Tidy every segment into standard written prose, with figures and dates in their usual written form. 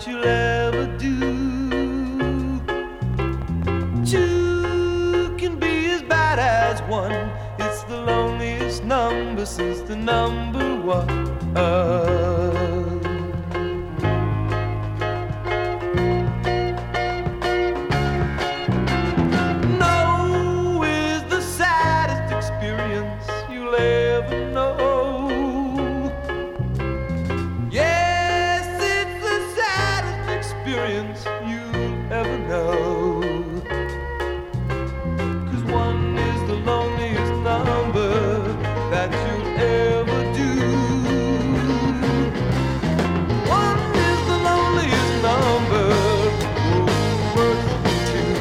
that you'll ever do. Two can be as bad as one. It's the loneliest number since the number one. No is the saddest experience you'll ever know. Yes, it's the saddest experience you'll ever know. 'Cause one is the loneliest number that you'll ever do. One is the loneliest number. Oh, mercy, two.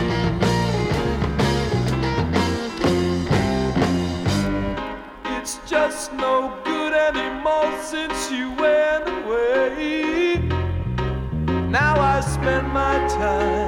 It's just no good anymore since you went away. Now I spend my time